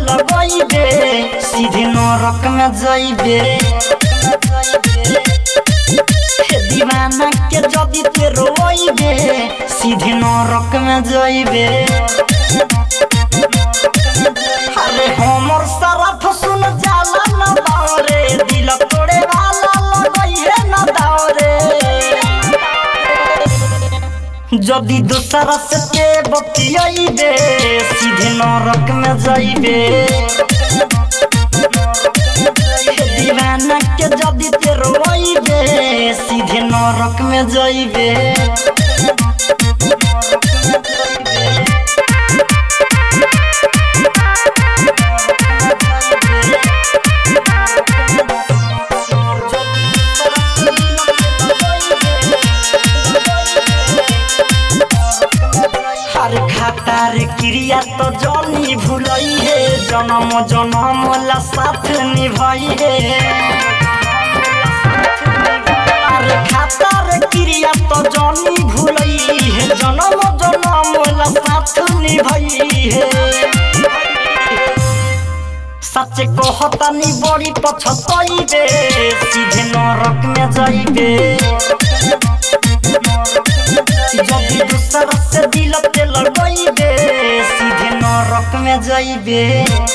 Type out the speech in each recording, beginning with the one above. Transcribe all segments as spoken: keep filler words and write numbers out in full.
लगइबे सीधे नरक में जाइबे दीवाना के जदी ते रोइबे सीधे नरक में जाइबे अरे हमर सरफ सुन जाला न दाओरे दिल तोड़े वाला लगइहे न दाओरे जदी दूसरा से के बतियाइबे सीधे नरक में जाइबे दीवाना के जदी ते रोइबे सीधे नरक में जाइबे हर खातार क्रिया तो जानी भूलई है जन्म जन्म ला साथ निभाई है हर खातार क्रिया तो जानी भूलई है जन्म जन्म ला साथ निभाई है सच कहतानी बड़ी पछताइबे सीधे नरक में जाइबे जदी दूसरा से दिल ते लगइबे सीधे नरक में जाइबे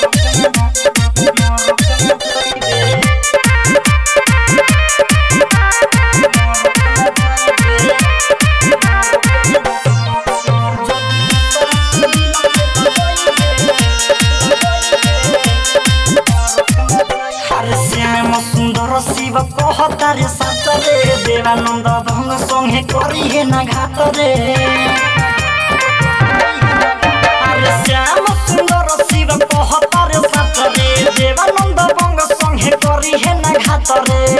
सुंदर शिव कहता रे साथ रे देवानंद भंग संगे करी है ना घात रे अरे श्याम सुंदर शिव कहता रे साथ रे देवानंद भंग संगे करी है ना घात रे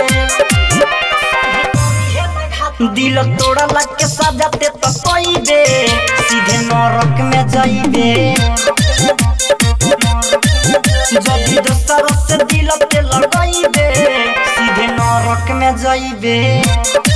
दिल तोड़ा लग के सजाते तो कइबे सीधे नरक में जाइबे जदी दूसरा से दिल ते लगइबे सीधे नरक में जाइबे।